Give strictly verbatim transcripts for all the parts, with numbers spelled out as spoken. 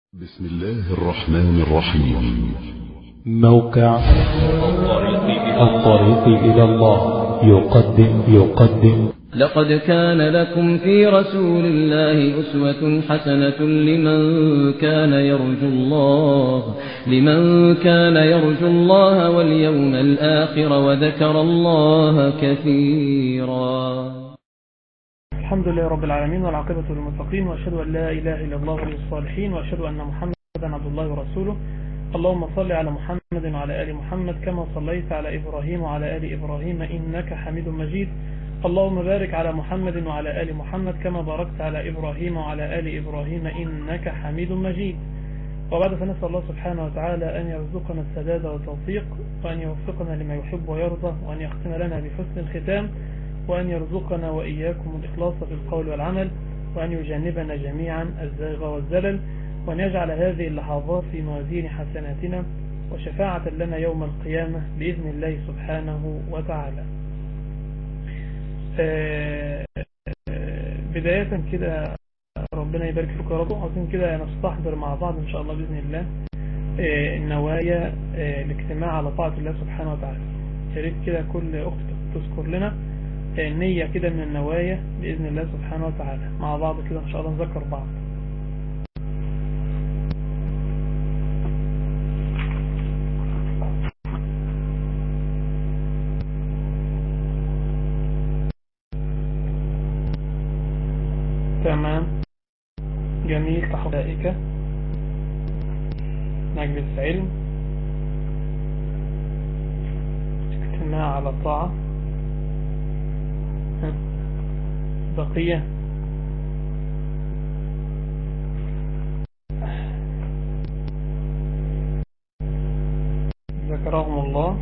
بسم الله الرحمن الرحيم. موقع الطريق إلى الله يقدم يقدم لقد كان لكم في رسول الله أسوة حسنة لمن كان يرجو الله لمن كان يرجو الله واليوم الآخر وذكر الله كثيرا. الحمد لله رب العالمين والعاقبة للمتقين، وأشهد أن لا إله إلا الله ولي الصالحين، وأشهد أن محمدا عبد الله ورسوله. اللهم صل على محمد وعلى آل محمد كما صليت على إبراهيم وعلى آل إبراهيم إنك حميد مجيد. اللهم بارك على محمد وعلى آل محمد كما باركت على إبراهيم وعلى آل إبراهيم إنك حميد مجيد. وبعد فنسأل الله سبحانه وتعالى أن يرزقنا السداد والتوفيق، وأن يوفقنا لما يحب ويرضى، وأن يختم لنا بحسن الختام، وأن يرزقنا وإياكم الإخلاص في القول والعمل، وأن يجنبنا جميعا الزيغ والزلل، وأن يجعل هذه اللحظات في موازين حسناتنا وشفاعة لنا يوم القيامة بإذن الله سبحانه وتعالى. بداية كده ربنا يبارك فيكم يا رب. عاوزين كده نستحضر مع بعض إن شاء الله بإذن الله النوايا الاجتماع على طاعة الله سبحانه وتعالى. يا ريت كده كل أخت تذكر لنا نية كده من النوايا بإذن الله سبحانه وتعالى. مع بعض كده إن شاء الله نذكر بعض. تمام، جميل. تحقيقك مجلس علم، اجتماع على طاعة، بقية ذكرهم الله،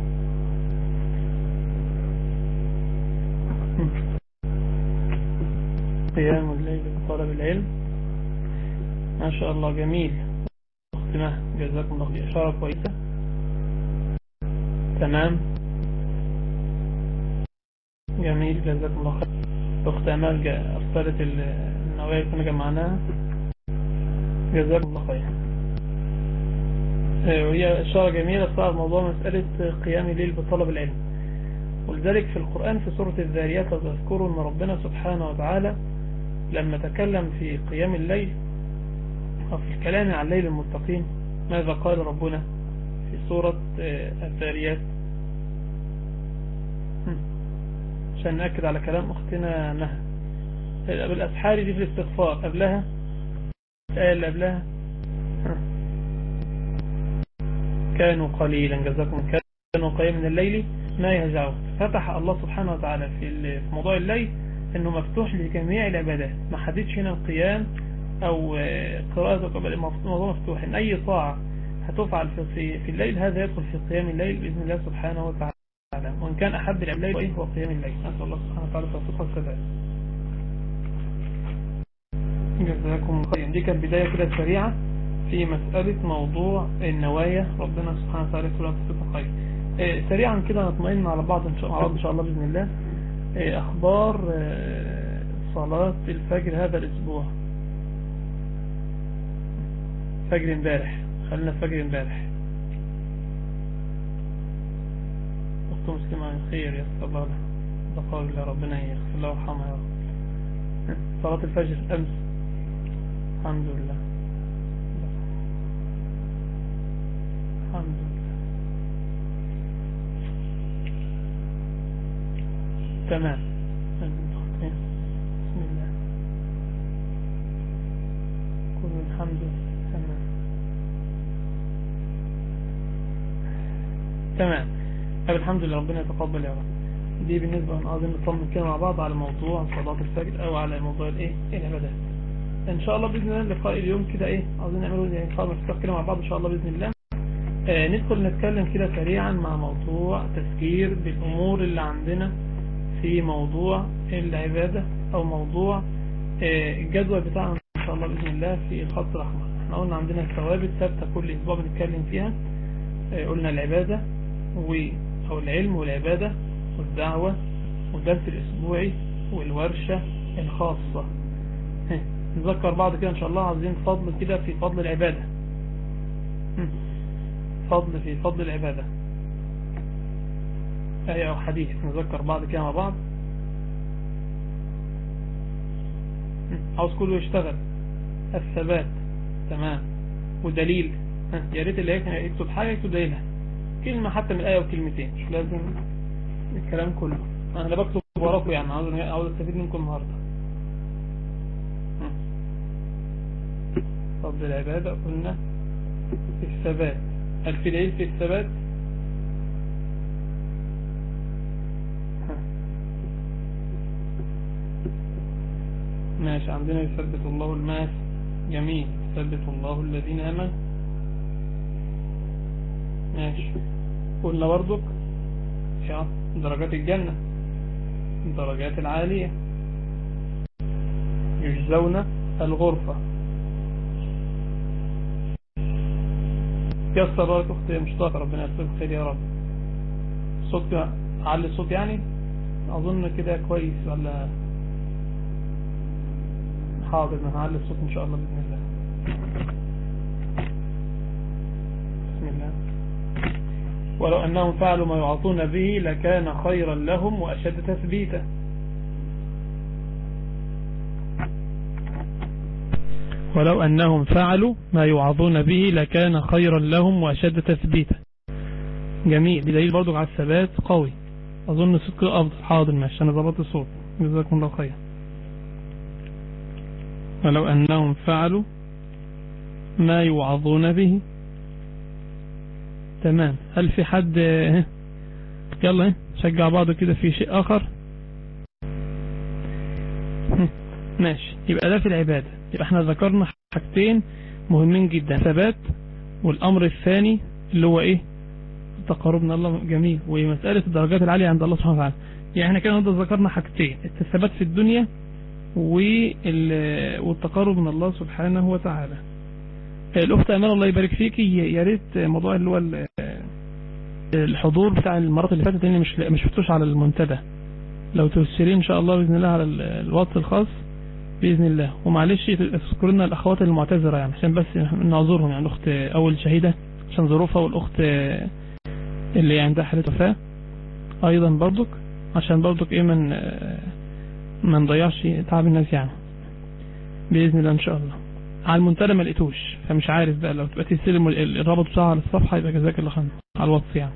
قيام الليل بطلب العلم. ما شاء الله، جميل. اختماه، جزاكم الله خير، إشارة كويسة. تمام، جميل، جزاكم الله خير. أخت أمال أرسلت النوايا كنا جمعناها، جزاكم الله خير. وهي إشارة جميلة صار موضوع مسألة قيام الليل بطلب العلم. ولذلك في القرآن في سورة الذاريات تذكروا أن ربنا سبحانه وتعالى لما تكلم في قيام الليل أو في الكلام عن الليل المتقين ماذا قال ربنا في سورة الذاريات؟ عشان نأكد على كلام أختنا نهى. بالأسحار دي في الاستغفار، قبلها الآية اللي قبلها كانوا قليلا، جزاكم، كانوا قليلا من الليل ما يهجعون. فتح الله سبحانه وتعالى في موضوع الليل انه مفتوح لجميع العبادات، ما حددش هنا القيام او قراءة، الموضوع مفتوح ان اي طاعة هتفعل في في الليل هذا يدخل في قيام الليل بإذن الله سبحانه وتعالى. وان كان احب العبادات اليه هو قيام الليل. نسأل الله سبحانه وتعالى التوفيق والسداد. جزاكم خير. دي كانت بداية كده سريعة في مسألة موضوع النوايا. ربنا سبحانه وتعالى يكون التوفيق خير. سريعا كده نطمئن على بعض ان شاء الله ان شاء الله باذن الله. اخبار صلاة الفجر هذا الاسبوع. فجر امبارح، خلينا فجر امبارح. اخت مسلمة خير، يسر الله لها، بقول الله ربنا يغفر الله ويرحمها يا رب. صلاة الفجر امس، الحمد لله الحمد لله. تمام، بسم الله، كل الحمد لله. تمام تمام طب الحمد لله، ربنا يتقبل يا رب. دي بالنسبة لنا عايزين نطمن كده مع بعض على موضوع صلاة الفجر او على موضوع الايه العبادات. ان شاء الله باذن الله لقاء اليوم كده ايه عايزين نعمله يعني لقاء مفتوح كده مع بعض ان شاء الله باذن الله. آه ندخل نتكلم كده سريعا مع موضوع تذكير بالامور اللي عندنا في موضوع العبادة او موضوع الجدول بتاعنا ان شاء الله باذن الله في الخط الاحمر. احنا قلنا عندنا ثوابت ثابته كل اسبوع بنتكلم فيها. قلنا العبادة و او العلم والعبادة والدعوة والدرس الاسبوعي والورشة الخاصة. نذكر بعض كده ان شاء الله. عايزين فضل كده في فضل العبادة، فضل في فضل العبادة، آية أو حديث نذكر بعض كده مع بعض. عاوز كله يشتغل. الثبات، تمام. ودليل، يا ريت اللي هيك يكتب حاجة يكتب دليلها، كلمة حتى من الآية وكلمتين، مش لازم الكلام كله. أنا بكتب وراكم يعني، عاوز عاوز استفيد منكم النهارده. فضل العبادة قلنا في الثبات. هل في دليل في الثبات؟ ماشي، عندنا يثبت الله الماس. جميل، يثبت الله الذين آمنوا. ماشي، قلنا برضك يا درجات الجنة، الدرجات العالية، يجزون الغرفة. يسر لك أختي مشتاقة، ربنا يسرك خير يا رب. الصوت أعلي الصوت يعني، أظن كده كويس ولا؟ حاضر، أنا هعلي الصوت إن شاء الله بإذن الله. بسم الله. ولو أنهم فعلوا ما يعطون به لكان خيرا لهم وأشد تثبيتا. ولو أنهم فعلوا ما يوعظون به لكان خيرا لهم وأشد تثبيتا. جميل، دليل برضو على الثبات قوي. أظن صوتك أفضل. حاضر ماشي، أنا ضبطت الصوت، جزاكم الله خير. ولو أنهم فعلوا ما يوعظون به. تمام. هل في حد يلا شجع بعضه كده في شيء آخر؟ ماشي، يبقى ده في العبادة. يبقى احنا ذكرنا حاجتين مهمين جدا، ثبات، والأمر الثاني اللي هو ايه؟ تقربنا الله. جميل، ومسألة الدرجات العالية عند الله سبحانه وتعالى. يعني احنا كده ذكرنا حاجتين، الثبات في الدنيا والتقرب من الله سبحانه وتعالى. الأخت أمان الله يبارك فيك، يا ريت موضوع اللي هو الحضور بتاع المرات اللي فاتت اللي مش مش شفتوش على المنتدى، لو تسيرين إن شاء الله بإذن الله على الواتس الخاص بإذن الله. ومعلش اذكرنا الأخوات المعتذرة يعني، عشان بس نعذرهم يعني. الأخت أول شهيدة عشان ظروفها، والأخت اللي عندها حالة وفاة أيضا برضك، عشان برضك إيه من ما نضيعش تعب الناس يعني بإذن الله إن شاء الله. على المنتدى ما لقيتوش، فمش عارف بقى، لو تبقى تستلم الرابط بتاعها على الصفحة يبقى جزاك الله خير على الواتس يعني.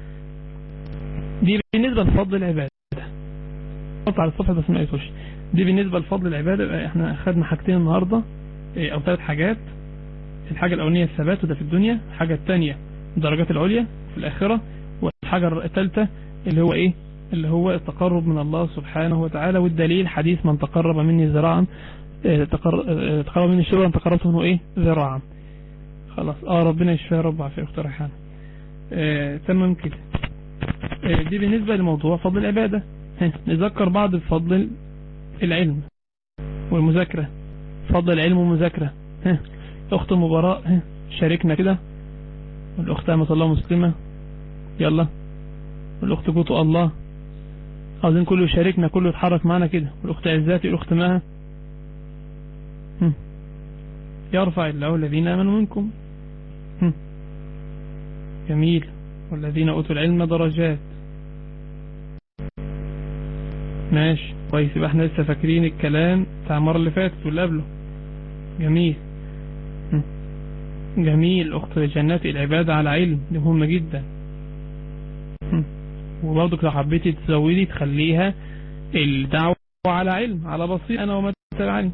دي بالنسبة لفضل العبادة، على الصفحة بس ما لقيتوش. دي بالنسبة لفضل العبادة. احنا خدنا حاجتين النهاردة او ثلاث حاجات. الحاجة الأولانية الثبات وده في الدنيا، الحاجة الثانية الدرجات العليا في الآخرة، والحاجة الثالثة اللي هو ايه؟ اللي هو التقرب من الله سبحانه وتعالى. والدليل حديث من تقرب مني ذراعا تقرب مني شبرا تقربت منه ايه؟ ذراعا. خلاص، اه ربنا يشفيها يا رب. عافية اخت ريحان. اه تمام كده. اه دي بالنسبة لموضوع فضل العبادة. نذكر بعض بفضل العلم والمذاكرة. فضل العلم والمذاكرة. اخت مباراء شاركنا كده، والاخت امة الله مسلمة يلا، والاخت قوتوا الله، عاوزين كله يشاركنا، كله يتحرك معنا كده. والاخت عزاتي والاخت مها. يرفع الله الذين آمنوا منكم. جميل، والذين أوتوا العلم درجات. ماشي كويس، يبقى احنا لسه فاكرين الكلام بتاع المرة اللي فاتت واللي قبله. جميل جميل. أخت جنات العبادة على علم، دي مهمة جدا. وبرضك لو حبيتي تزودي تخليها الدعوة على علم، على بسيط أنا وما تتبعني.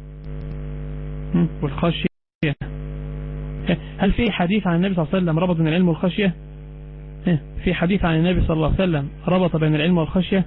والخشية، هل في حديث عن النبي صلى الله عليه وسلم ربط بين العلم والخشية؟ في حديث عن النبي صلى الله عليه وسلم ربط بين العلم والخشية؟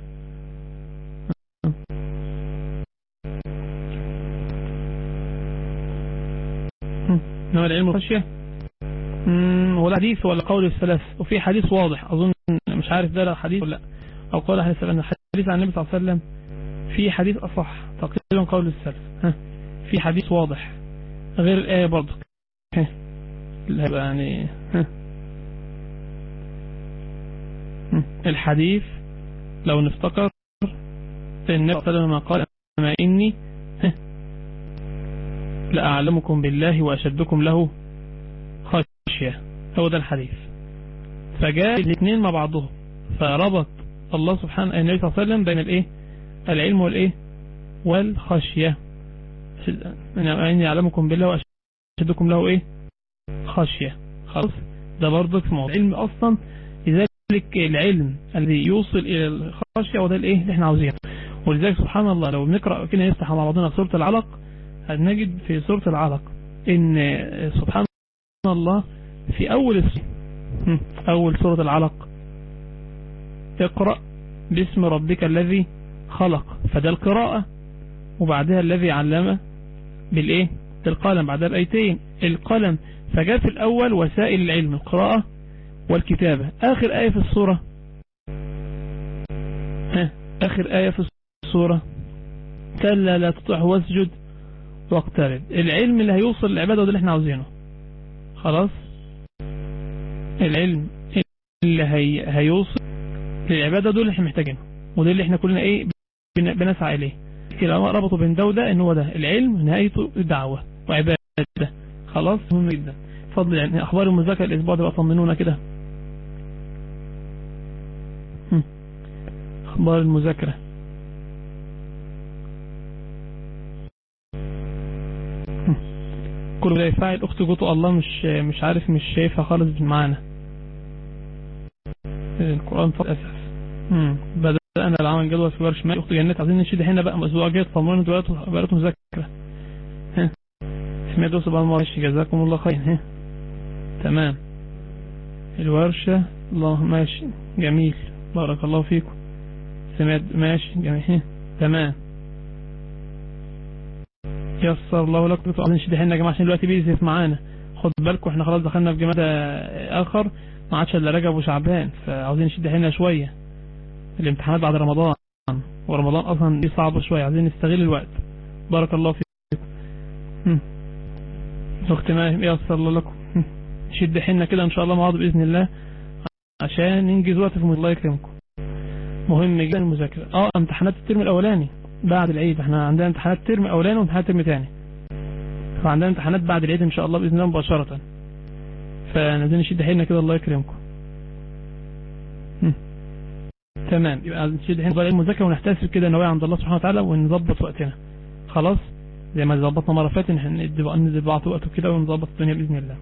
نوع العلم والخشية ولا حديث ولا قول السلف؟ وفي حديث واضح أظن، مش عارف ده حديث ولا أو قول أهل السلف. الحديث عن النبي صلى الله عليه وسلم في حديث أصح تقريبا قول السلف. ها في حديث واضح غير الآية برضه يعني. ها الحديث لو نفتكر النبي صلى الله عليه وسلم قال ما إني لأعلمكم بالله وأشدكم له خشية. والخشية، هو ده الحديث. فجاء الاثنين مع بعضهم، فربط الله سبحانه النبي صلى الله عليه وسلم بين الايه العلم والايه والخشية. إني يعلمكم بالله وأشهدكم له ايه خشية. خلاص، ده برضه في موضوع العلم اصلا، لذلك العلم الذي يوصل الى الخشية وده الايه اللي احنا عاوزينه. ولذلك سبحان الله لو بنقرأ كده نفتح مع بعضنا سورة العلق، هنجد في سورة العلق ان سبحان الله في اول اول سورة العلق اقرأ باسم ربك الذي خلق، فده القراءة، وبعدها الذي علم بالايه بالقلم، بعدها الايتين القلم. فجاء في الاول وسائل العلم القراءة والكتابة. اخر آية في السورة ها اخر آية في السورة كلا لا تطعه واسجد واقترب. العلم اللي هيوصل للعبادة وده اللي احنا عاوزينه. خلاص، العلم اللي هي هيوصل للعبادة دول اللي احنا محتاجينه، وده اللي احنا كلنا ايه بنسعى اليه. العلماء ربطوا بين ده وده ان هو ده العلم نهايته الدعوة وعبادة. خلاص، مهم جدا. فضل يعني اخبار المذاكرة الاسبوع ده بقى طمنونا كده. اخبار المذاكرة كله ده يفعل. اخت جوتو الله مش مش عارف مش شايفها خالص معانا. القرآن فقط اسف. امم بدأنا العمل جدول في ورش ماء. اخت جنات عايزين نشيد هنا بقى الاسبوع الجاي طمنونا دلوقتي بقى مذاكرة. ها اسمع دوس بقى ماشي، جزاكم الله خير. ها تمام، الورشة الله ماشي جميل، بارك الله فيكم. سمعت ماشي جميل. ها تمام، يسر الله لكم. عايزين نشيد هنا يا جماعه عشان دلوقتي بيزف معانا. خد بالكم احنا خلاص دخلنا في جماد اخر، ما عادش الا رجب وشعبان، فعاوزين نشد هنا شويه. الامتحانات بعد رمضان، ورمضان اصلا دي صعبه شويه، عايزين نستغل الوقت. بارك الله فيكم. اخت ماهر يسر الله لكم. شد حنا كده ان شاء الله مع بعض باذن الله عشان ننجز وقت في الله يكرمكم. مهم جدا المذاكره. اه امتحانات الترم الاولاني بعد العيد، احنا عندنا امتحانات ترم اولاني وامتحانات ترم ثاني، فعندنا امتحانات بعد العيد ان شاء الله باذن الله مباشره. فنزين نشد حيلنا كده الله يكرمكم. تمام، يبقى نشد حيلنا المذاكره ونحتسب كده نوايا عند الله سبحانه وتعالى ونظبط وقتنا. خلاص، زي ما ظبطنا مره فاتت ندي بعض وقته كده ونظبط الدنيا باذن الله.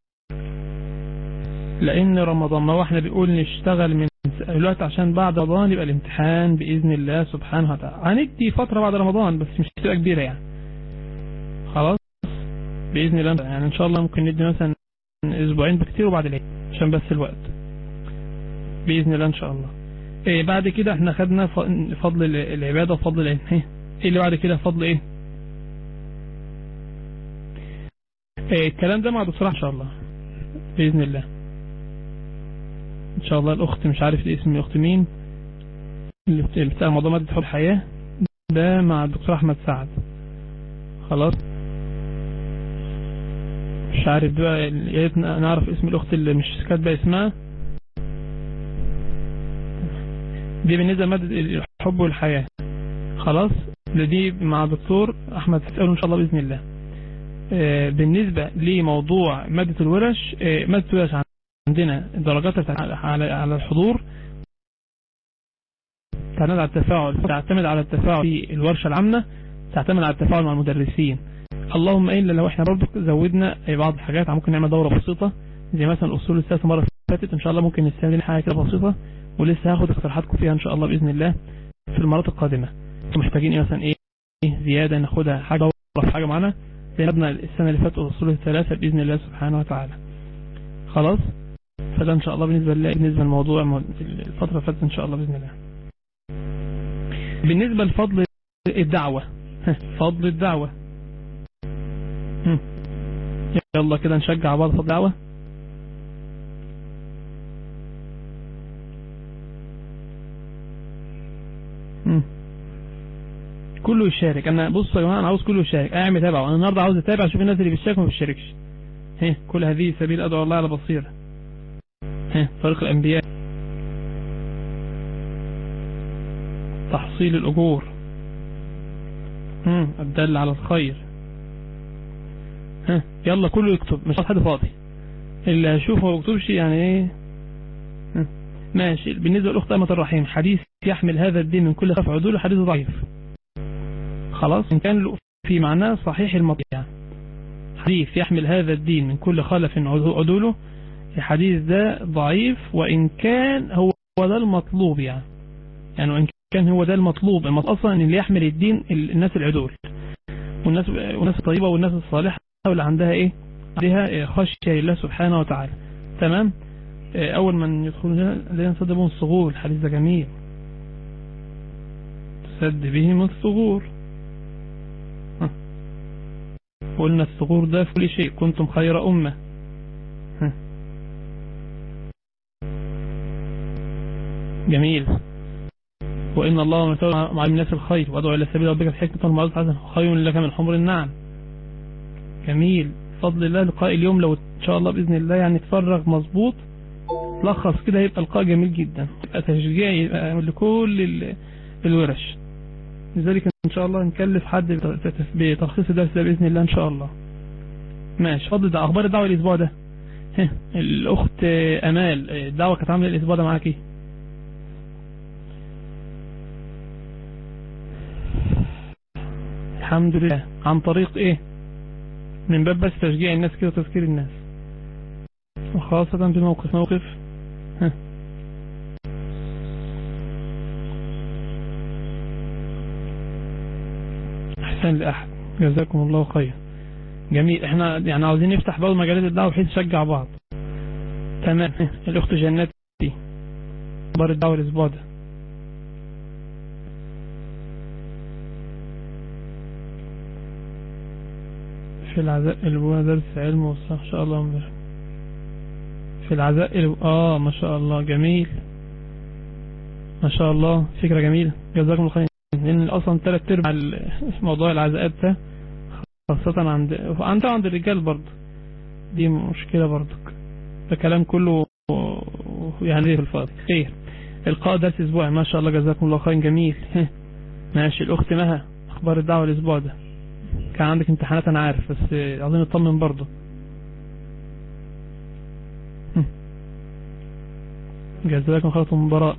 لان رمضان ما هو احنا بنقول نشتغل من دلوقتي عشان بعد رمضان يبقى الامتحان باذن الله سبحانه وتعالى. هندي فتره بعد رمضان بس مش تبقى كبيره يعني. خلاص باذن الله، يعني ان شاء الله ممكن ندي مثلا اسبوعين بكتير وبعد العيد عشان بس الوقت باذن الله ان شاء الله. ايه بعد كده احنا خدنا فضل العباده وفضل العلم. ايه اللي بعد كده فضل ايه؟ ايه الكلام ده مع دكتور ان شاء الله باذن الله. ان شاء الله الاخت مش عارف الاسم، الاخت مين اللي بتاع موضوع ماده حب الحياه ده مع الدكتور احمد سعد. خلاص مش عارف بقى، يا ريت نعرف اسم الاخت اللي مش كاتبه اسمها دي بالنسبه لماده الحب والحياه. خلاص دي مع الدكتور احمد سعد ان شاء الله باذن الله. آه بالنسبه لموضوع ماده الورش، آه ماده الورش عندنا درجات على على الحضور تعتمد على التفاعل، تعتمد على التفاعل في الورشه العامه، تعتمد على التفاعل مع المدرسين. اللهم الا لو احنا برضو زودنا بعض الحاجات، ممكن نعمل دوره بسيطه زي مثلا اصول السياسه مره فاتت. ان شاء الله ممكن نستعمل حاجه كده بسيطه، ولسه هاخد اقتراحاتكم فيها ان شاء الله باذن الله في المرات القادمه. انتم محتاجين ايه مثلا ايه زياده ناخدها حاجه دوره في حاجه معانا زي ما خدنا السنه اللي فاتت اصول الثلاثه باذن الله سبحانه وتعالى. خلاص، فده ان شاء الله بالنسبه لله بالنسبه للموضوع الفتره اللي فاتت ان شاء الله باذن الله. بالنسبه لفضل الدعوه، فضل الدعوه يلا كده نشجع بعض فضل الدعوه. كله يشارك. انا بصوا يا جماعه، انا عاوز كله يشارك. اعمل تابع، انا النهارده عاوز اتابع اشوف الناس اللي بتشارك وما بتشاركش. ها كل هذه سبيل ادعو الله على بصيره. ها طريق الانبياء، تحصيل الاجور، امم الدل على الخير. ها يلا كله يكتب، مش حد فاضي. اللي هشوفه ما بكتبش يعني ايه. ماشي. بالنسبة للأخت أمة الرحيم، حديث يحمل هذا الدين من كل خلف عدول حديث ضعيف. خلاص، إن كان في معناه صحيح المطيع، حديث يحمل هذا الدين من كل خلف عدوله، الحديث ده ضعيف، وإن كان هو ده المطلوب يعني يعني وإن كان هو ده المطلوب. أصلا إن اللي يحمل الدين الناس العدول والناس والناس الطيبة والناس الصالحة واللي عندها إيه، عندها خشية لله سبحانه وتعالى. تمام. أول من يدخلون لا ينسد بهم الصغور، الحديث ده جميل، تسد بهم الصغور. قلنا الصغور ده في كل شيء، كنتم خير أمة. جميل. وإن الله ومتولى مع الناس الخير وأدعو إلى سبيل ربك بحكمة والموعظة الحسنة خير لك من حمر النعم. جميل. بفضل الله لقاء اليوم لو إن شاء الله بإذن الله يعني تفرغ مظبوط لخص كده هيبقى لقاء جميل جدا، يبقى تشجيع يبقى لكل الورش. لذلك إن شاء الله نكلف حد بتلخيص الدرس ده بإذن الله إن شاء الله. ماشي. فضل ده أخبار الدعوة الأسبوع ده. الأخت أمال، الدعوة كانت عاملة الأسبوع ده معاكي؟ الحمد لله. عن طريق ايه؟ من باب بس تشجيع الناس كده وتذكير الناس، وخاصة بموقف موقف ها. احسن لأحد، جزاكم الله خير. جميل. احنا يعني عاوزين نفتح بعض مجالات الدعوة بحيث نشجع بعض. تمام. الأخت جنات دي اخبار الدعوة الأسبوع ده. في العزاء الأبوة درس علم والصح إن شاء الله مبارك. في العزاء الأبوة آه ما شاء الله جميل ما شاء الله، فكرة جميلة جزاكم الله خير. لأن أصلا ثلاث أرباع موضوع العزاءات ده خاصة عند أنت عند الرجال برضه دي مشكلة برضه، ده كلام كله يعني في الفاضي. خير. القاء درس أسبوعي ما شاء الله جزاكم الله خير. جميل. ماشي. الأخت مها أخبار الدعوة الأسبوع ده. كان عندك امتحانات أنا عارف، بس عايزين نطمن برضه. جزاكم خير مباراة.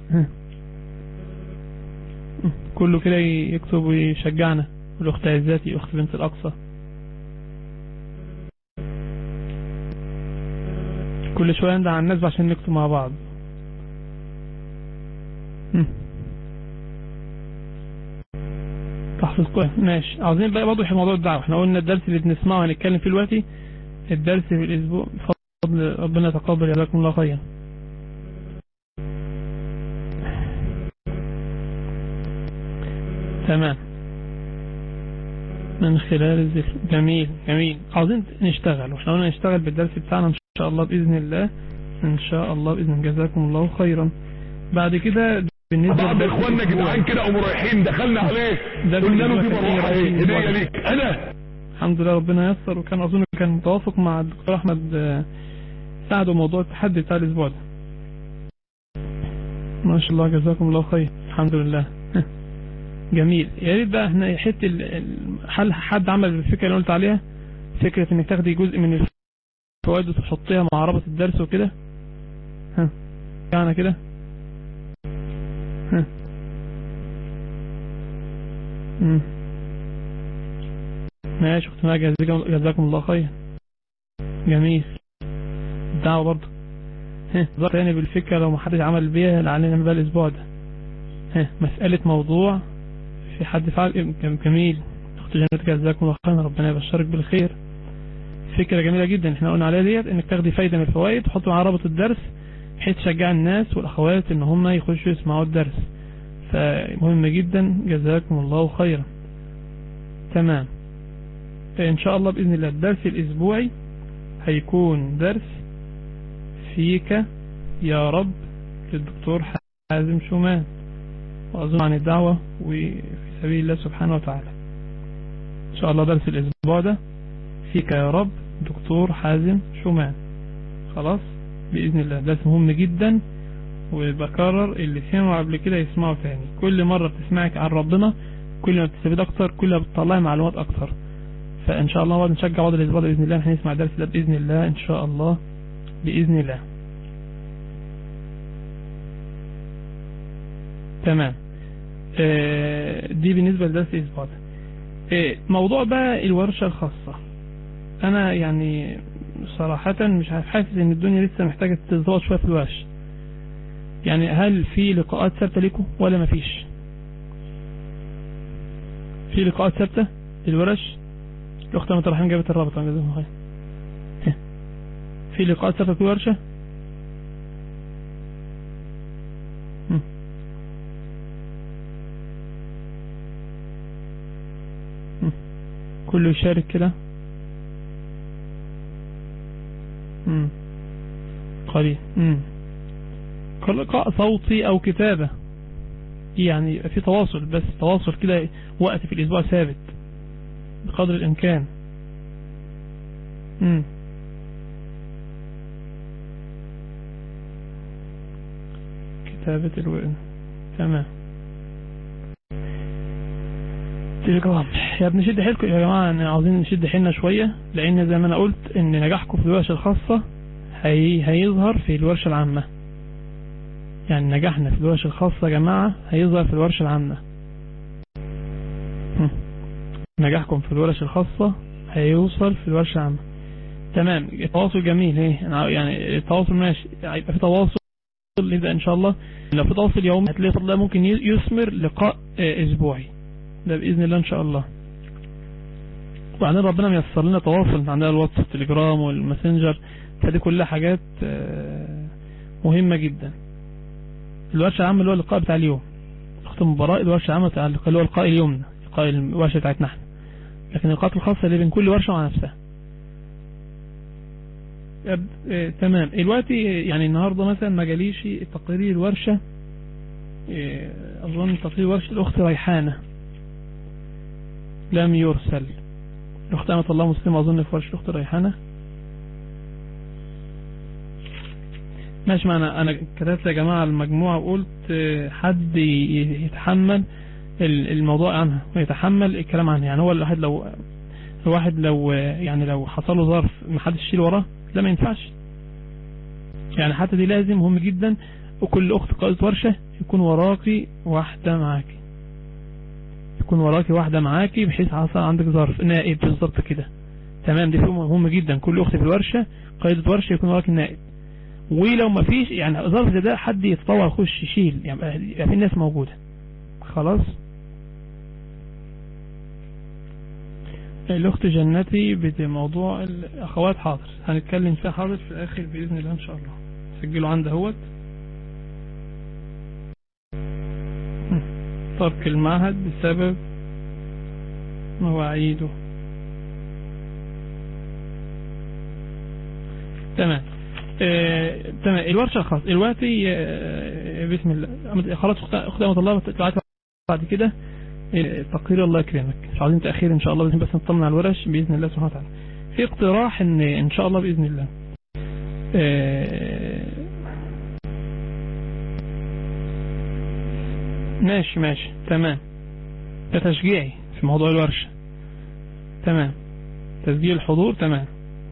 كله كده يكتب ويشجعنا. والأخت عزاتي أخت بنت الأقصى كل شوية ندعى على الناس عشان نكتب مع بعض. تحفظ كويس. ماشي. عاوزين بقى برضه في موضوع الدعوة. احنا قلنا الدرس اللي بنسمعه هنتكلم فيه دلوقتي الدرس في الأسبوع بفضل ربنا يتقبل جزاكم الله خيرا. تمام. من خلال الذكر. جميل جميل. عاوزين نشتغل، واحنا قلنا نشتغل بالدرس بتاعنا ان شاء الله بإذن الله ان شاء الله بإذن الله. جزاكم الله خيرا. بعد كده بالنسبة بعض اخواننا جدعان كده قاموا رايحين دخلنا عليه قلنا له دي مروحه ايه هديه ليك. انا الحمد لله ربنا ييسر، وكان اظن كان متوافق مع الدكتور احمد ساعده موضوع التحدي بتاع الاسبوع ده. ما شاء الله جزاكم الله خير. الحمد لله. جميل. يا ريت بقى احنا حته هل حد عمل الفكره اللي قلت عليها، فكره انك تاخدي جزء من الفوائد وتحطيها مع رابط الدرس وكده. ها يعني كده. ها امم ماشي. اختي ماجد جزاكم الله خير. جميل. الدعوه برضه ها ظهر تاني بالفكره لو ما حدش عمل بيها اللي علينا بقى الاسبوع ده. ها مساله موضوع في حد فعل. جميل. اخت جنات جزاكم الله خير، ربنا يبشرك بالخير. فكره جميله جدا احنا قلنا عليها ديت، انك تاخدي فايده من الفوائد تحط مع رابط الدرس بحيث تشجع الناس والاخوات ان هم يخشوا يسمعوا الدرس، فمهم جدا. جزاكم الله خيرا. تمام. ان شاء الله باذن الله الدرس الاسبوعي هيكون درس فيك يا رب للدكتور حازم شومان، واظن عن الدعوة وفي سبيل الله سبحانه وتعالى. ان شاء الله درس الاسبوع ده فيك يا رب دكتور حازم شومان. خلاص بإذن الله درس مهم جدا، وبكرر اللي سمعوا قبل كده يسمعوا تاني. كل مرة بتسمعك عن ربنا كل ما بتستفيد اكتر، كل ما بتطلعي معلومات اكتر. فان شاء الله نشجع بعض الاسبوع بإذن الله هنسمع درس ده بإذن الله ان شاء الله. بإذن الله. تمام. آه دي بالنسبة لدرس الأسبوع ده. آه موضوع بقى الورشة الخاصة، أنا يعني صراحة مش حاسس إن الدنيا لسه محتاجة تتظبط شوية في الورش. يعني هل في لقاءات ثابتة لكم ولا مفيش؟ في لقاءات ثابتة للورش؟ الأخت أمة الرحيم جابت الرابط، أنا جزاهم خير. في لقاءات ثابتة في الورشة؟ كله يشارك كده. امم قليل. امم لقاء صوتي او كتابة، يعني في تواصل، بس تواصل كده وقت في الاسبوع ثابت بقدر الامكان. امم كتابة الوقت. تمام. تليجرام يا ابني شد حيلكم يا جماعة، عاوزين نشد حيلنا شوية، لان زي ما انا قلت ان نجاحكم في الورشة الخاصة هي هيظهر في الورشة العامة. يعني نجاحنا في الورشة الخاصة يا جماعة هيظهر في الورشة العامة. نجاحكم في الورشة الخاصة هيوصل في الورشة العامة. تمام. التواصل جميل. ايه يعني التواصل ماشي، هيبقى في تواصل إذا ان شاء الله. لو في تواصل يومي هتلاقي فضل ممكن يثمر لقاء اسبوعي ده بإذن الله ان شاء الله. وبعدين ربنا ميسر لنا تواصل، عندنا الواتس والتليجرام والماسنجر، فدي كلها حاجات مهمة جدا. الورشة العامة اللي هو اللقاء بتاع اليوم، اخت مباراة الورشة العامة بتاع اللي هو لقاء اليوم، لقاء الورشة بتاعتنا احنا. لكن اللقاءات الخاصة اللي بين كل ورشة مع نفسها. اه تمام. دلوقتي يعني النهاردة مثلا ما جاليش تقرير الورشة، اه اظن تقرير ورشة الاخت ريحانة لم يرسل. الاخت امة الله مسلمة اظن في ورشة الاخت ريحانة. ماشي معنا. انا كتبت يا جماعة المجموعة وقلت حد يتحمل الموضوع عنها ويتحمل الكلام عنها. يعني هو الواحد لو الواحد لو يعني لو حصل له ظرف ما حدش يشيل وراه، لا ما ينفعش. يعني حتى دي لازم مهم جدا. وكل اخت قائدة ورشة يكون وراكي واحدة معاكي، يكون وراكي واحدة معاكي بحيث حصل عندك ظرف نائب بالظبط كده. تمام. دي مهم جدا. كل اخت في الورشة قائدة ورشة يكون وراكي نائب. ولو ما فيش يعني ظرف ده حد يتطوع يخش يشيل، يعني في الناس موجودة خلاص. الاخت جنتي بموضوع الاخوات حاضر هنتكلم فيها حاضر في الاخر باذن الله ان شاء الله. سجلوا عندها اهوت. ترك المعهد بسبب مواعيده. تمام. آه، تمام. الورشة الخاص دلوقتي آه، بسم الله خلاص. اخت امة الله بعد كده آه، تقرير الله يكرمك، مش عايزين تأخير ان شاء الله، بس نطمن على الورش بإذن الله سبحانه وتعالى. في اقتراح ان ان شاء الله بإذن الله آه، ماشي ماشي تمام. ده تشجيعي في موضوع الورشة. تمام. تسجيل الحضور. تمام.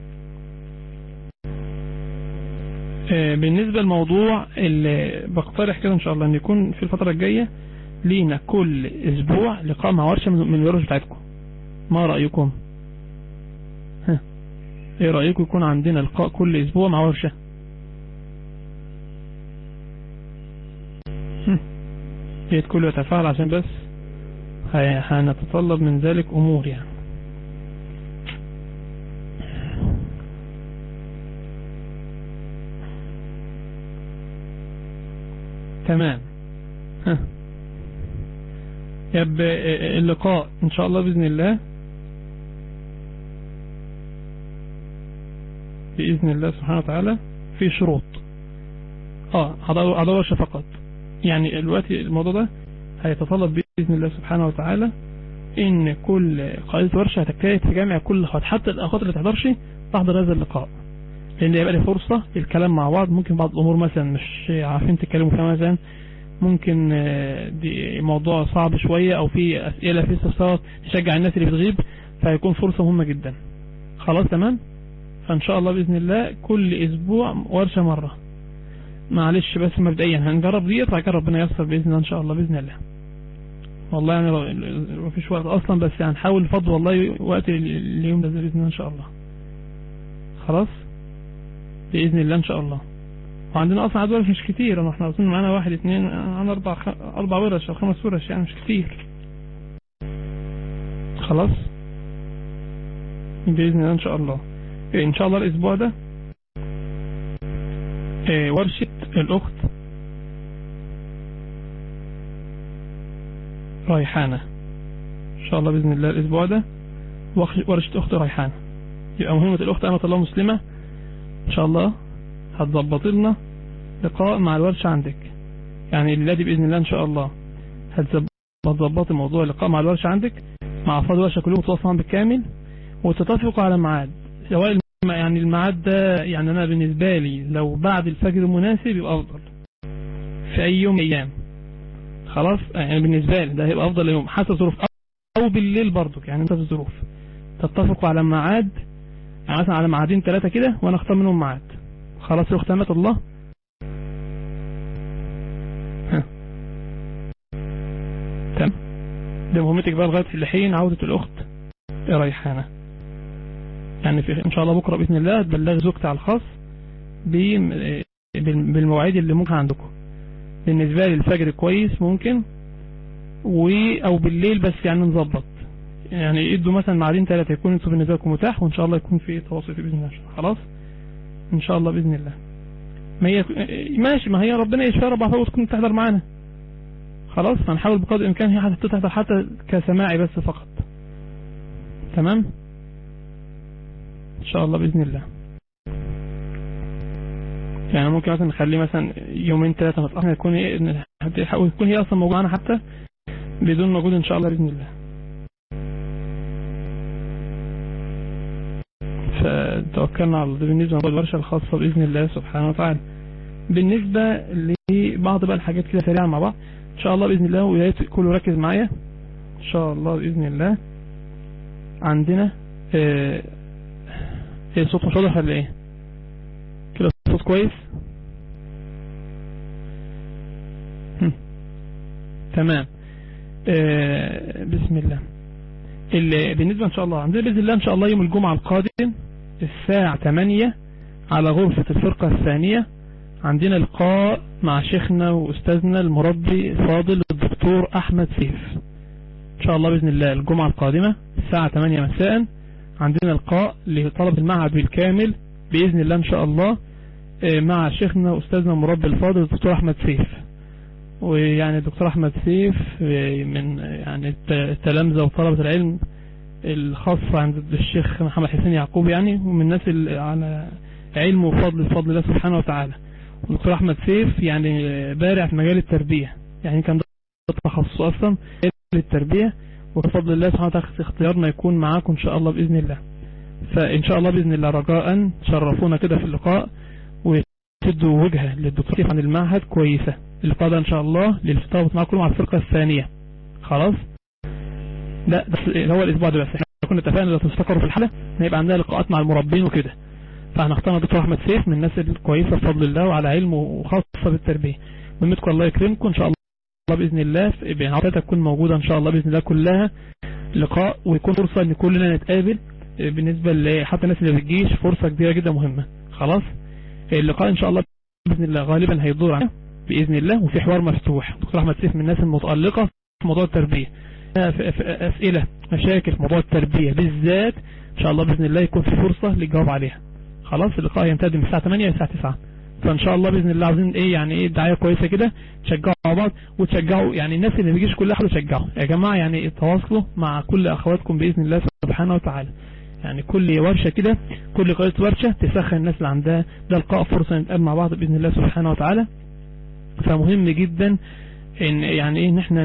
بالنسبة للموضوع اللي بقترح كده ان شاء الله ان يكون في الفترة الجاية لينا كل اسبوع لقاء مع ورشة من الورش بتاعتكم. ما رأيكم؟ ها ايه رأيكم يكون عندنا لقاء كل اسبوع مع ورشة؟ يا كله يتفاعل عشان بس هنتطلب من ذلك امور يعني. تمام. ها يبقى اللقاء ان شاء الله باذن الله باذن الله سبحانه وتعالى في شروط. اه اعضاء ورشة فقط. يعني دلوقتي الموضوع ده هيتطلب باذن الله سبحانه وتعالى ان كل قائدة ورشة هتجتهد في جامع كل الاخوات، حتى الاخوات اللي تحضرش تحضر هذا اللقاء، لان يبقى لي فرصة الكلام مع بعض. ممكن بعض الامور مثلا مش عارفين تتكلموا فيها، مثلا ممكن دي موضوع صعب شوية او في اسئلة في استفسارات تشجع الناس اللي بتغيب، فهيكون فرصة مهمة جدا. خلاص تمام. فان شاء الله باذن الله كل اسبوع ورشه مره. معلش بس مبدئيا هنجرب دي، بعد كده ربنا ييسر باذن الله ان شاء الله باذن الله. والله يعني مفيش وقت اصلا، بس هنحاول يعني نفضل والله وقت اليوم ده باذن الله ان شاء الله. خلاص باذن الله ان شاء الله. وعندنا اصلا عدد ورش مش كتير، احنا وصلنا معانا واحد اتنين عن اربع خ... اربع ورش او خمس ورش، يعني مش كتير. خلاص باذن الله ان شاء الله. ان شاء الله الاسبوع ده ورشة الاخت ريحانة ان شاء الله باذن الله الاسبوع ده ورشة اخت ريحانة. يبقى مهمة الاخت امة الله مسلمة ان شاء الله هتظبط لنا لقاء مع الورشة عندك، يعني الليلة باذن الله ان شاء الله هتظبط موضوع اللقاء مع الورشة عندك مع افراد الورشة كلهم تواصلوا بالكامل وتتفقوا على ميعاد. سواء يعني الميعاد ده يعني انا بالنسبة لي لو بعد الفجر مناسب يبقى افضل في اي يوم ايام. خلاص يعني بالنسبة لي ده هيبقى افضل يوم حسب ظروف، او بالليل برضك يعني انت في الظروف تتفقوا على ميعاد، يعني مثلا على ميعادين ثلاثة كده وانا اختار منهم ميعاد. خلاص يا اخت امة الله. ها تمام. ده مهمتك بقى لغاية الحين عودة الاخت ريحانة. يعني في ان شاء الله بكرة باذن الله تبلغ زوجتي على الخاص بالمواعيد اللي ممكن عندكم. بالنسبة لي الفجر كويس ممكن و او بالليل، بس يعني نظبط يعني ادوا مثلا ميعادين ثلاثة يكون انتوا بالنسبة لكم متاح، وان شاء الله يكون في تواصل باذن الله. خلاص ان شاء الله باذن الله. ما هي ماشي، ما هي ربنا يشفى ربع فوق تكون تحضر معانا. خلاص هنحاول بقدر الامكان هي حتى تحضر حتى كسماعي بس فقط. تمام ان شاء الله باذن الله. يعني ممكن مثلا نخليه مثلا يومين ثلاثة متأخر يكون ايه يكون هي اصلا موجودة معانا حتى بدون موجود ان شاء الله باذن الله. فتوكلنا على الله. بالنسبة للورشة الخاصة باذن الله سبحانه وتعالى. بالنسبة لبعض بقى الحاجات كده سريعا مع بعض ان شاء الله باذن الله، ويا ريت كله ركز معايا ان شاء الله باذن الله. عندنا ايه الصوت مش واضح ولا ايه؟ كده الصوت كويس؟ هم. تمام. اه بسم الله. اللي بالنسبة ان شاء الله عندنا باذن الله ان شاء الله يوم الجمعة القادم الساعة ثمانية على غرفة الفرقة الثانية عندنا لقاء مع شيخنا واستاذنا المربي الفاضل الدكتور احمد سيف. ان شاء الله باذن الله الجمعة القادمة الساعة ثمانية مساء عندنا لقاء لطلب المعهد بالكامل باذن الله ان شاء الله مع شيخنا واستاذنا المربي الفاضل الدكتور احمد سيف. ويعني الدكتور احمد سيف من يعني التلامذة وطلبة العلم الخاصة عند الشيخ محمد حسين يعقوب، يعني ومن الناس اللي على علم وفضل بفضل الله سبحانه وتعالى. الدكتور احمد سيف يعني بارع في مجال التربية، يعني كان تخصصه اصلا التربية، وبفضل الله سبحانه وتعالى اختيارنا يكون معاكم ان شاء الله باذن الله. فان شاء الله باذن الله رجاء شرفونا كده في اللقاء وتدوا وجهة للدكتور عن المعهد كويسة. اللقاء ده ان شاء الله للفتاوى معاكم مع الفرقة الثانية. خلاص ده ده هو الاسبوع ده بس. احنا كنا اتفقنا لو تفتكروا في الحلقة هيبقى عندنا لقاءات مع المربين وكده، فاحنا اخترنا الدكتور احمد سيف من الناس الكويسة بفضل الله وعلى علم وخاصة بالتربية. مهمتكم الله يكرمكم ان شاء الله باذن الله بنعطيتها تكون موجودة ان شاء الله باذن الله كلها لقاء، ويكون فرصة ان كلنا نتقابل. بالنسبة لحتى الناس اللي بتجيش فرصة كبيرة جدا مهمة. خلاص اللقاء ان شاء الله باذن الله غالبا هيدور عنه باذن الله، وفي حوار مفتوح. دكتور احمد سيف من الناس المتألقة في موضوع التربية، اسئلة مشاكل في موضوع التربية بالذات ان شاء الله باذن الله يكون في فرصة للجواب عليها. خلاص اللقاء يمتد من الساعة ثمانية للساعة تسعة، فان شاء الله باذن الله عاوزين ايه يعني ايه دعايه كويسه كده تشجعوا مع بعض وتشجعوا يعني الناس اللي ما بيجيش كلها حاولوا تشجعوا يا جماعه، يعني تواصلوا مع كل اخواتكم باذن الله سبحانه وتعالى. يعني كل ورشه كده كل قضيه ورشه تسخن الناس اللي عندها ده لقاء فرصه نتقابل مع بعض باذن الله سبحانه وتعالى. فمهم جدا ان يعني ايه ان احنا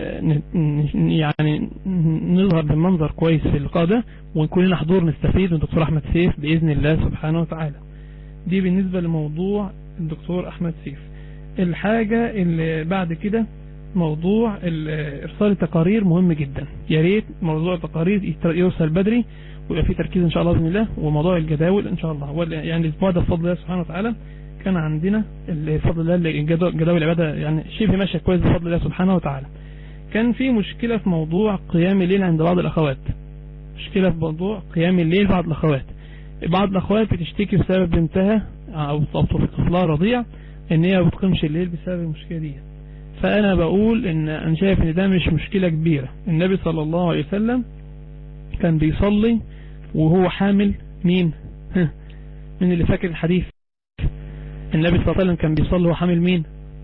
يعني نظهر بمنظر كويس في اللقاء ده ونكون لنا حضور نستفيد من الدكتور احمد سيف باذن الله سبحانه وتعالى. دي بالنسبة لموضوع الدكتور احمد سيف. الحاجة اللي بعد كده موضوع ارسال التقارير مهم جدا. يا ريت موضوع التقارير يرسل بدري ويبقى في تركيز ان شاء الله باذن الله. وموضوع الجداول ان شاء الله يعني الاسبوع ده بفضل الله سبحانه وتعالى كان عندنا بفضل الله جداول العباده يعني شبه ماشيه كويس بفضل الله سبحانه وتعالى. كان في مشكله في موضوع قيام الليل عند بعض الاخوات، مشكله في موضوع قيام الليل بعض الاخوات. بعض الاخوات بتشتكي بسبب بنتها او طفلها رضيع ان هي ما بتقيمش الليل بسبب المشكله دي. فانا بقول ان انا شايف ان ده مش مشكله كبيره. النبي صلى الله عليه وسلم كان بيصلي وهو حامل مين؟ من اللي فاكر الحديث؟ النبي صلى الله عليه وسلم كان بيصلي وهو حامل مين؟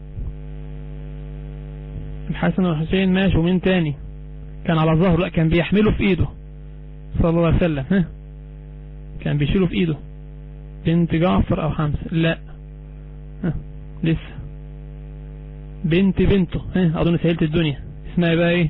الحسن والحسين ماشي، ومين تاني كان على ظهره؟ لا كان بيحمله في ايده صلى الله عليه وسلم. ها كان بيشيله في ايده بنت جعفر او حمزة؟ لا ها لسه بنت بنته. ها اظن سهلت الدنيا، اسمها بقى ايه؟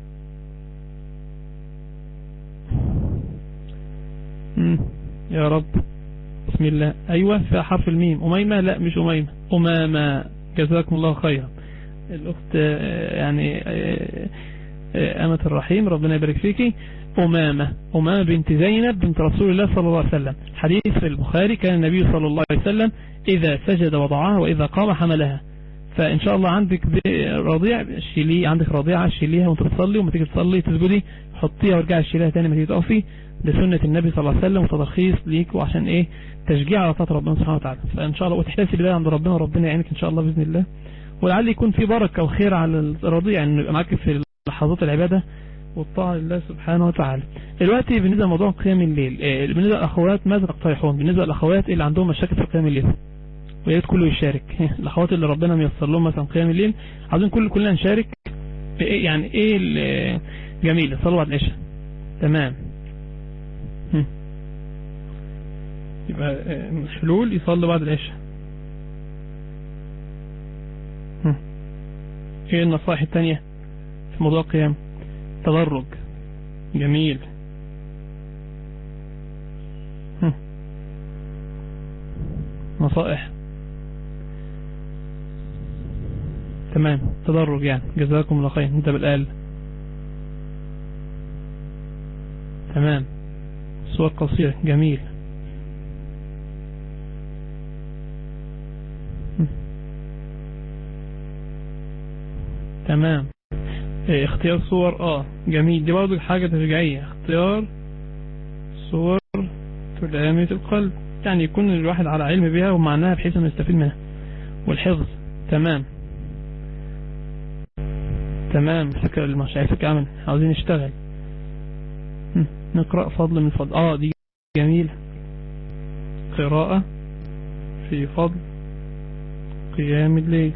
مم. يا رب بسم الله. ايوه فيها حرف الميم. اميمة؟ لا مش اميمة، امامة. جزاكم الله خيرا الاخت يعني امة الرحيم ربنا يبارك فيكي. امامة امامة بنت زينب بنت رسول الله صلى الله عليه وسلم. حديث في البخاري كان النبي صلى الله عليه وسلم اذا سجد وضعها واذا قام حملها. فان شاء الله عندك رضيع شيليه، عندك رضيعه شيليها وانت بتصلي، وما تيجي تصلي تسجدي حطيها وارجعي شيليها تاني ما تيجي تقفي. ده سنه النبي صلى الله عليه وسلم وترخيص ليك وعشان ايه؟ تشجيع على طاعه ربنا سبحانه وتعالى. فان شاء الله وتحتسب بالله عند ربنا وربنا يعينك ان شاء الله باذن الله. ولعل يكون في بركه وخير على الرضيع يعني يبقى معاك في لحظات العباده والطاعه لله سبحانه وتعالى. دلوقتي بالنسبه لموضوع قيام الليل، بالنسبه للاخوات ماذا تقترحون؟ بالنسبه للاخوات اللي عندهم مشاكل في قيام الليل ويا ريت كله يشارك. الاخوات اللي ربنا ميسر لهم مثلا قيام الليل عايزين كل كلنا نشارك. ايه يعني ايه جميل؟ صلوا بعد العشاء. تمام. يبقى حلول يصلي بعد العشاء. ايه النصائح التانية في موضوع القيام؟ تدرج. جميل. نصائح. تمام تدرج يعني جزاكم الله خير. انت بالآل. تمام. صور قصيرة. جميل. تمام. ايه اختيار صور اه جميل. دي برضه حاجة تشجيعية، اختيار صور تلامس القلب يعني يكون الواحد على علم بها ومعناها بحيث انه يستفيد منها. والحفظ. تمام تمام. فكرة المشاعر فكرة عمل عاوزين نشتغل. نقرأ فضل من فضل اه دي جميل. قراءة في فضل قيام الليل.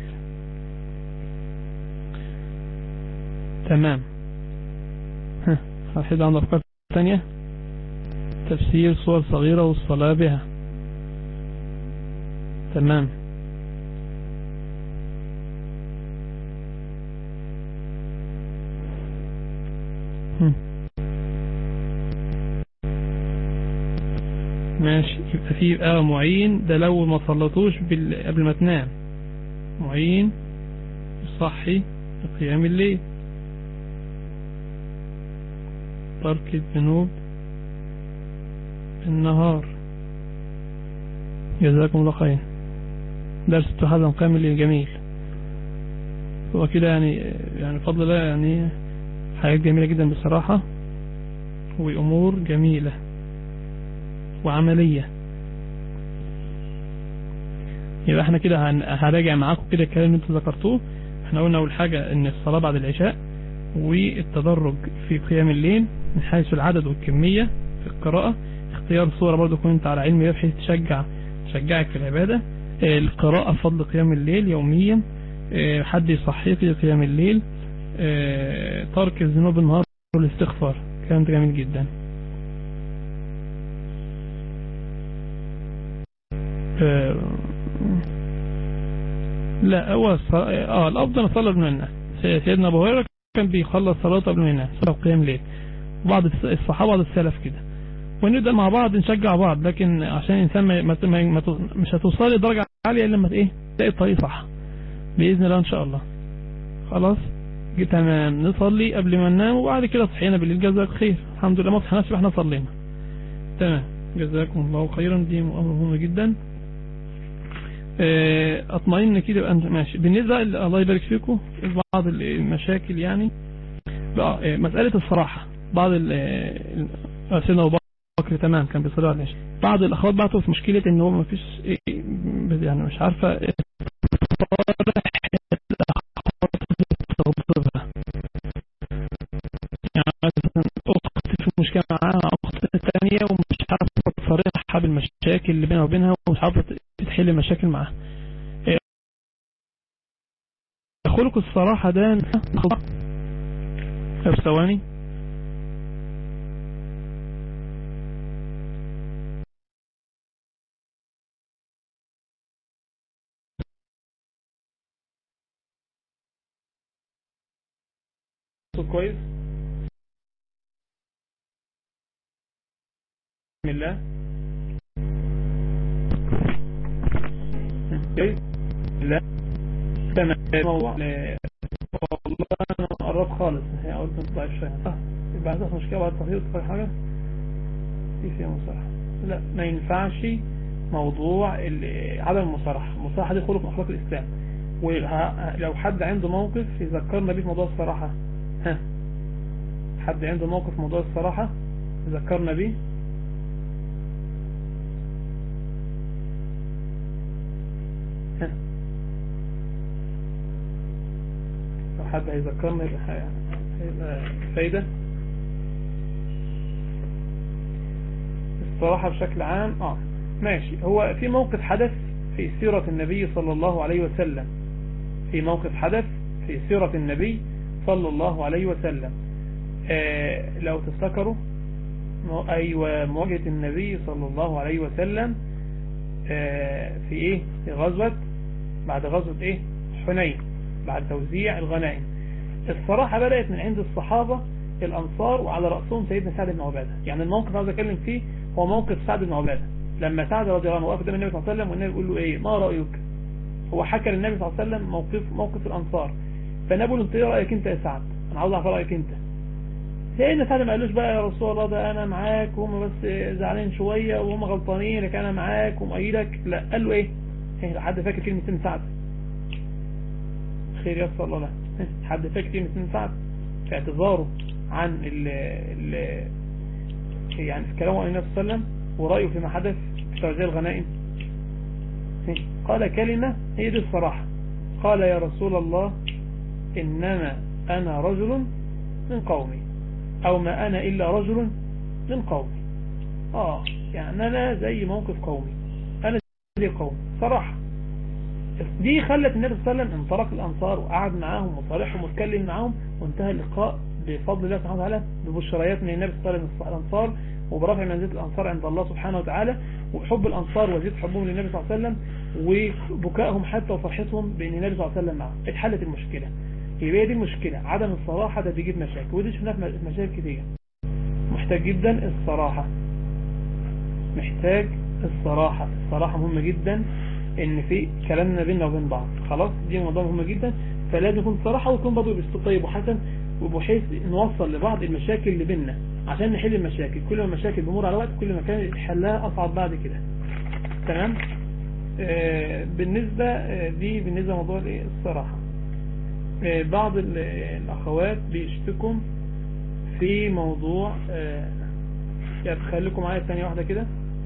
تمام. ها حد عنده أفكار ثانية؟ تفسير صور صغيرة والصلاة بها. تمام. هم. ماشي. يبقى فيه اه معين ده لو ما صلتوش قبل ما تنام، معين صحي لقيام الليل. ترك الذنوب النهار. جزاكم الله خير. درس هذا قيام الليل جميل. هو كده يعني يعني فضل الله يعني حاجات جميلة جدا بصراحة وأمور جميلة وعملية. يبقى احنا كده هراجع معاكم كده الكلام اللي انتوا ذكرتوه. احنا قلنا اول حاجة ان الصلاة بعد العشاء والتدرج في قيام الليل من حيث العدد والكمية في القراءة. اختيار صورة برضو كنت على علم بها بحيث تشجع تشجعك في العبادة. القراءة فضل قيام الليل يوميا. حد يصحيك لقيام الليل. ترك الذنوب النهار والاستغفار. كلام جميل جدا. لا هو اه الافضل نصلي قبل الناس. سيدنا ابو هريره كان بيخلص صلاته قبل الناس صلاه قيام ليل. وبعض الصحابه بعض السلف كده ونبدا مع بعض نشجع بعض. لكن عشان الانسان ما ما مش هتوصل لدرجه عاليه الا لما ايه تلاقي الطريق صح باذن الله ان شاء الله. خلاص تمام. نصلي قبل ما ننام وبعد كده صحينا بالليل جزاك خير الحمد لله ما صحناش احنا صلينا. تمام، جزاكم الله خيرا، دي امر مهم جدا. اطمئن كده يبقى انت ماشي. بالنسبه الله يبارك فيكم بعض المشاكل يعني بقى مساله الصراحه، بعض سيدنا ابو بكر تمام كان بيصلي على العشاء، بعض الاخوات بعتوا في مشكله ان هو ما فيش يعني مش عارفه يعني مثلا اختي في مشكله معاها اختي الثانيه ومش عارفه تصارحها بالمشاكل اللي بينها وبينها ومش عارفه تحل المشاكل معاها. خلق الصراحه ده طب ثواني كويس. بسم الله كويس. لا تمام. الموضوع والله انا قربت خالص، هي قلت انت ضعيف شويه اه يبقى عندك مشكله بعد التخطيط في حاجه دي فيها مصالحه. لا ما ينفعش موضوع عدم المصالحه. المصالحه دي خلق من اخلاق الاسلام، ولو حد عنده موقف يذكرنا بيه في موضوع الصراحه. ها حد عنده موقف في موضوع الصراحه يذكرنا بيه. ها لو حد هيذكرنا يبقى هيبقى فايده. الصراحة بشكل عام اه ماشي. هو في موقف حدث في سيرة النبي صلى الله عليه وسلم، في موقف حدث في سيرة النبي صلى الله عليه وسلم آه لو تفتكروا ايوه مواجهة النبي صلى الله عليه وسلم آه في ايه في غزوة بعد غزوة ايه حنين، بعد توزيع الغنائم. الصراحة بدأت من عند الصحابة الأنصار وعلى رأسهم سيدنا سعد بن عبادة. يعني الموقف عاوز أتكلم فيه هو موقف سعد بن عبادة لما سعد رضي الله عنه وقف قدام النبي صلى الله عليه وسلم والنبي بيقول له ايه ما رأيك. هو حكى للنبي صلى الله عليه وسلم موقف موقف الأنصار، فالنبي بيقول له انت ايه رأيك انت يا سعد، انا عاوز اعرف رأيك انت. سيدنا سعد ما قالوش بقى يا رسول الله ده انا معاك وهم بس زعلانين شوية وهم غلطانين لكن انا معاك ومؤيدك، لا قال له ايه حد فاكر كلمة سيدنا سعد؟ خير يسر الله له. حد فاكر كلمة سيدنا سعد في اعتذاره عن ال ال يعني في كلامه عن النبي صلى الله عليه وسلم ورأيه فيما حدث في توزيع الغنائم؟ قال كلمة هي دي الصراحة، قال يا رسول الله إنما أنا رجل من قومي أو ما أنا إلا رجل من قومي. آه يعني أنا زي موقف قومي، أنا زي قومي صراحة. دي خلت النبي صلى الله عليه وسلم انطلق الأنصار وقعد معاهم وصالحهم واتكلم معاهم وانتهى اللقاء بفضل الله سبحانه وتعالى ببشريات من النبي صلى الله عليه وسلم الأنصار وبرفع منزلة الأنصار عند الله سبحانه وتعالى وحب الأنصار وزيد حبهم للنبي صلى الله عليه وسلم وبكائهم حتى وفرحتهم بأن النبي صلى الله عليه وسلم معه. اتحلت المشكلة. يبقى دي المشكلة عدم الصراحة، ده بيجيب مشاكل ودي شفناها في مشاكل كتير. محتاج جدا الصراحة، محتاج الصراحة. الصراحة مهمة جدا ان في كلامنا بيننا وبين بعض خلاص دي موضوع مهم جدا، فلازم يكون صراحة ويكون برضه طيب وحسن وبحيث نوصل لبعض المشاكل اللي بيننا عشان نحل المشاكل. كل ما المشاكل بمر على وقت كل ما كان حلها أصعب بعد كده. تمام. آه بالنسبة آه دي بالنسبة لموضوع الصراحة. آه بعض الأخوات بيشتكوا في موضوع آه يعني خليكم معايا ثانية واحدة كده.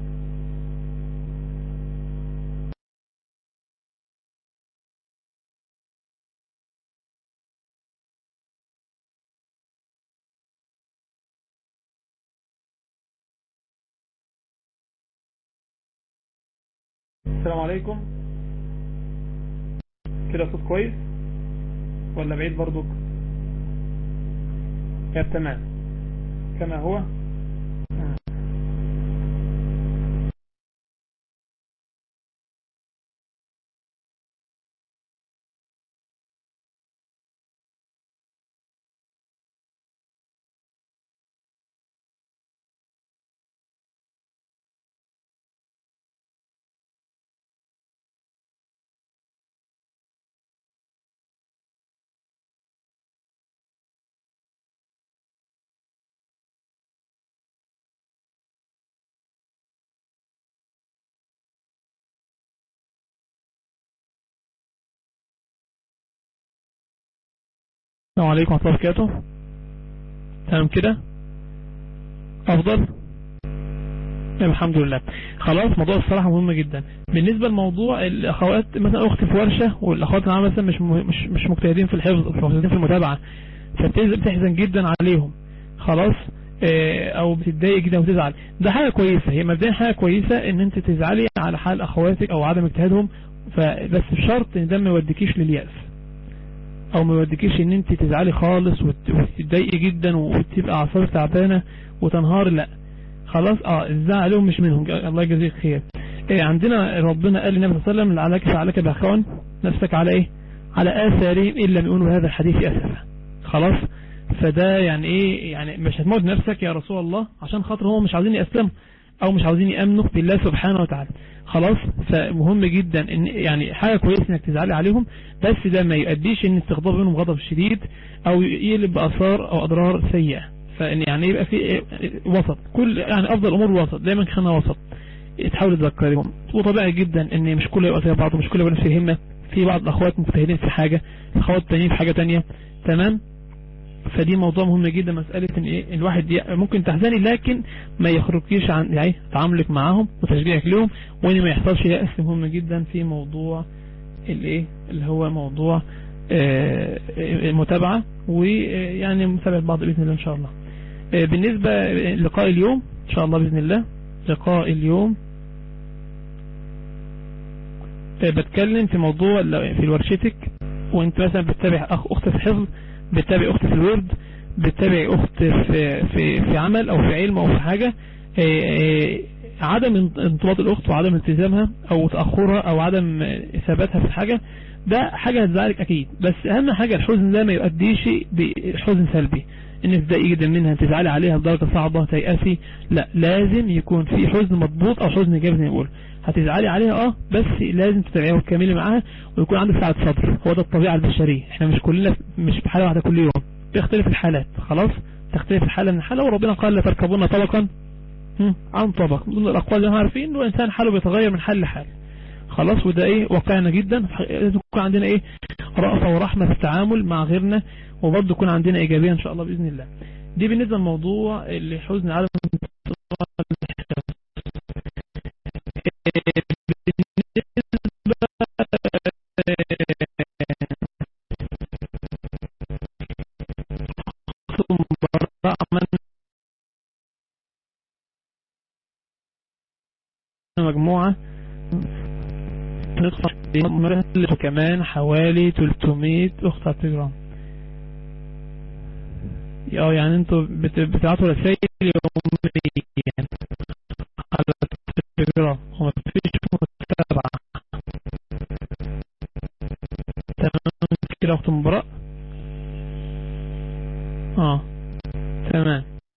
السلام عليكم. كده صوت كويس ولا بعيد برضك؟ تمام كما هو. السلام عليكم ورحمة الله وبركاته. تمام كده افضل. الحمد لله. خلاص موضوع الصراحة مهم جدا. بالنسبة لموضوع الاخوات مثلا اختي في ورشة والاخوات اللي معاها مثلا مش مش مش مجتهدين في الحفظ مش مجتهدين في المتابعة فبتحزن جدا عليهم خلاص اه او بتتضايق جدا وتزعل. ده حاجة كويسة. هي مبدئيا حاجة كويسة ان انت تزعلي على حال اخواتك او عدم اجتهادهم فبس بشرط ان ده ما يوديكيش لليأس او ما يوديكيش ان انت تزعلي خالص وتتضايقي جدا وتبقى اعصابك تعبانة وتنهار. لا خلاص اه الزعل عليهم مش منهم. الله يجزيك خير. إيه عندنا ربنا قال للنبي صلى الله عليه وسلم عليك فعلك باخوان نفسك على ايه على اثارهم ان لم يقولوا هذا الحديث اسفا. خلاص فده يعني ايه يعني مش هتموت نفسك يا رسول الله عشان خاطر هم مش عاوزين يسلموا او مش عاوزين يامنوا بالله سبحانه وتعالى. خلاص فمهم جدا ان يعني حاجة كويسة انك تزعلي عليهم بس ده ما يؤديش ان تغضب منهم غضب شديد او يقلب باثار او اضرار سيئة. فان يعني يبقى في وسط كل يعني افضل امور وسط دايما خلينا وسط تحاول تذكرهم. وطبيعي جدا ان مش كله يبقى زي بعض ومش كله يبقى نفس الهمة. في بعض الاخوات مجتهدين في حاجة الاخوات التانيين في حاجة تانية. تمام. فدي موضوع مهم جدا مسألة ان ايه الواحد ممكن تحزني لكن ما يخرجكيش عن يعني تعاملك معاهم وتشجيعك لهم وان ما يحصلش يأس. مهم جدا في موضوع الايه اللي هو موضوع آه المتابعة ويعني متابعة بعض بإذن الله ان شاء الله. آه بالنسبة لقاء اليوم ان شاء الله بإذن الله لقاء اليوم آه بتكلم في موضوع في ورشتك وانت مثلا بتتابع اخ اخت في حفظ بتتابع اخت في الورد بتتابع اخت في في في عمل او في علم او في حاجة. عدم انضباط الاخت وعدم التزامها او تأخرها او عدم ثباتها في الحاجة ده حاجة هتزعلك اكيد. بس اهم حاجة الحزن ده ما يؤديش بحزن سلبي انك تضايقي جدا منها تزعلي عليها لدرجة صعبة تيأسي. لا لازم يكون في حزن مضبوط او حزن ايجابي زي ما بيقول. هتزعلي عليها اه بس لازم تتابعيها وتكملي معاها ويكون عندك سعة صدر. هو ده الطبيعة البشرية. احنا مش كلنا مش في حالة واحدة كل يوم بيختلف الحالات. خلاص تختلف الحالة من الحالة وربنا قال لا تركبون طبقا عن طبق. من الاقوال اللي احنا عارفين انه الانسان حاله بيتغير من حال لحال. خلاص وده ايه واقعنا جدا. لازم يكون عندنا ايه رأفة ورحمة في التعامل مع غيرنا وبرضه يكون عندنا ايجابية ان شاء الله باذن الله. دي بالنسبة للموضوع اللي حزن عدم مجموعة نقصر مرهلة كمان حوالي ثلاثمائة اخت على التليجرام. اه يعني انتوا بتبعتوا رسائل يوميا على التليجرام وما فيش متابعة. تمام كده اخت مبراء. اه تمام.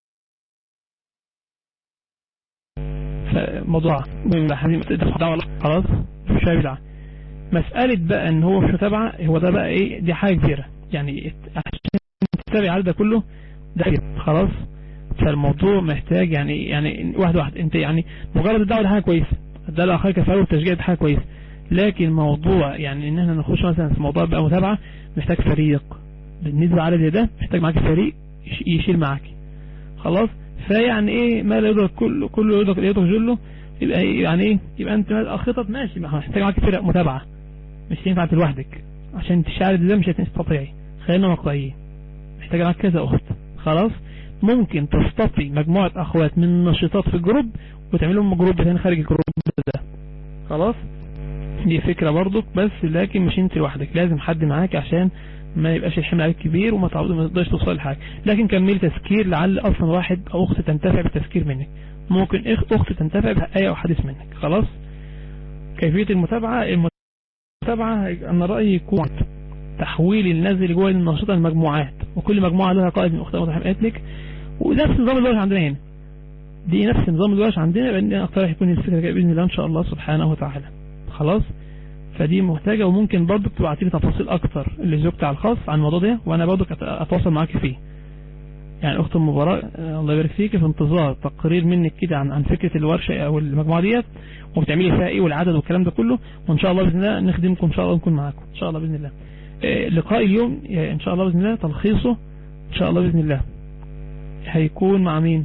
فموضوع خلاص مش هيبلع. مسألة بقى ان هو مش متابعة هو ده بقى ايه دي حاجة كبيرة يعني عشان تتابع على ده كله ده خلاص. فالموضوع محتاج يعني يعني واحد واحد انت يعني مجرد الدعوة ده حاجة كويسة ده لا خير كفاية والتشجيع ده حاجة كويسة. لكن موضوع يعني ان احنا نخش مثلا في موضوع بقى متابعة محتاج فريق. بالنسبة على زي ده محتاج معاك فريق يشيل معاك. خلاص فيعني ايه ما لا يدرك كله كله يدرك يدرك جله. يبقى يعني ايه يبقى انت خطط ماشي محتاج معاك فرق متابعة مش ينفع لوحدك عشان تشعر ده مش هتستطيعي. خلينا واقعيين محتاج معاك كذا اخت. خلاص ممكن تصطفي مجموعة اخوات من نشاطات في الجروب وتعملهم جروب تاني خارج الجروب ده. خلاص دي فكرة برضك بس لكن مش انت لوحدك لازم حد معاك عشان ما يبقاش الحمل عليك كبير وما تعود ما تقدرش توصل لحاجه. لكن كمل تذكير لعل اصلا واحد او اخت تنتفع بالتذكير منك. ممكن اخت تنتفع بآية او حديث منك. خلاص كيفية المتابعة المتابعة انا رأيي يكون تحويل الناس اللي جوه النشاط المجموعات وكل مجموعة لها قائد من اختها متحملات لك ونفس نظام الورش عندنا هنا. دي نفس نظام الورش عندنا بان اكتر يكون الفكرة باذن الله ان شاء الله سبحانه وتعالى. خلاص فدي محتاجة وممكن برضك تبعتي لي تفاصيل اكتر اللي زوجتي على الخاص عن الموضوع ده وانا برضك اتواصل معاك فيه. يعني اخت المباراة الله يبارك فيك في انتظار تقرير منك كده عن عن فكرة الورشة او المجموعة ديت وبتعملي فيها ايه والعدد والكلام ده كله وان شاء الله باذن الله نخدمكم ان شاء الله نكون معاكم ان شاء الله باذن الله. لقاء اليوم ان شاء الله باذن الله تلخيصه ان شاء الله باذن الله هيكون مع مين؟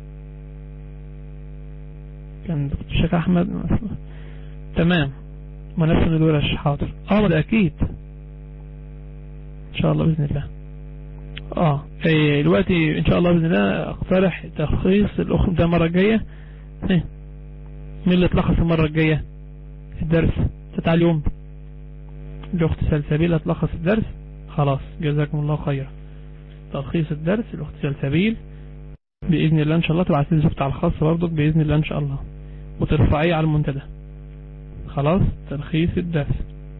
كان دكتور الشيخ احمد. تمام، ونفس الورش. حاضر. اه ده اكيد ان شاء الله باذن الله. اه دلوقتي ان شاء الله باذن الله اقترح تلخيص الاخت ده المره الجايه. مين اللي تلخص المره الجايه الدرس بتاع اليوم؟ الاخت سلسبيل هتلخص الدرس. خلاص جزاكم الله خيرا. تلخيص الدرس الاخت سلسبيل باذن الله ان شاء الله. تبعت لي بتاع الخاص برضك باذن الله ان شاء الله وترفعيه على المنتدى. خلاص تلخيص الدرس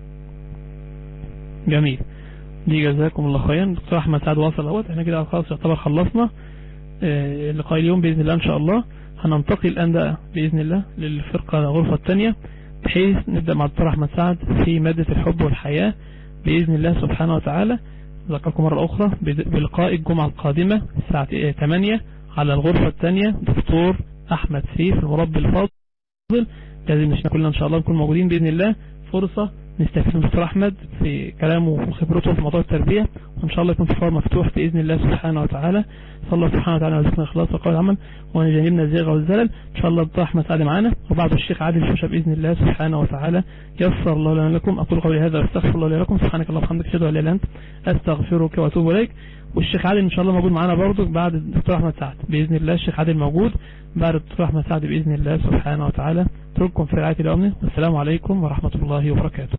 جميل. دي جزاكم الله خيرا. دكتور احمد سعد واصل اهوت. احنا كده خلاص يعتبر خلصنا آه لقاء اليوم باذن الله ان شاء الله. هننتقل الان بقى باذن الله للفرقه الغرفه الثانيه بحيث نبدا مع الدكتور احمد سعد في ماده الحب والحياه باذن الله سبحانه وتعالى. اذكركم مره اخرى بلقاء الجمعه القادمه الساعه ثمانية على الغرفه الثانيه. دكتور احمد سيف المربي الفاضل لازم احنا كلنا ان شاء الله نكون موجودين باذن الله. فرصه نستفيد من دكتور احمد في كلامه وخبرته في موضوع التربيه، وان شاء الله يكون في فور مفتوح باذن الله سبحانه وتعالى. صلى الله سبحانه وتعالى على ذكر الاخلاص وقول العمل وان جنبنا الزيغ والزلل. ان شاء الله دكتور احمد سعد معانا وبعد الشيخ عادل شوشه باذن الله سبحانه وتعالى. يسر الله لنا لكم. اقول قولي هذا واستغفر الله لي لكم. سبحانك اللهم وبحمدك اشهد ان لا اله الا انت استغفرك واتوب اليك. والشيخ عادل ان شاء الله موجود معانا برضه بعد الدكتور احمد سعد باذن الله. الشيخ عادل موجود بعد الدكتور احمد سعد باذن الله سبحانه وتعالى. اترككم في رعايه الله والسلام عليكم ورحمه الله وبركاته.